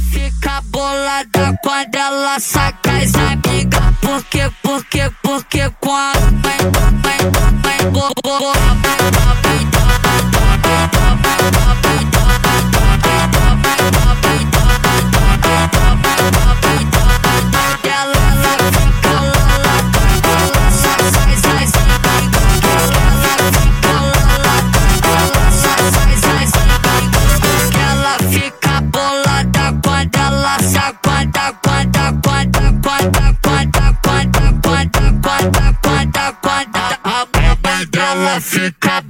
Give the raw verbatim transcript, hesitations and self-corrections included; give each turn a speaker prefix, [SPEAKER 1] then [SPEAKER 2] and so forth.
[SPEAKER 1] fica bolada quando ela saca as amigas. Porque, porque, porque quando vai, vai, vai, bo, bo, bo, fica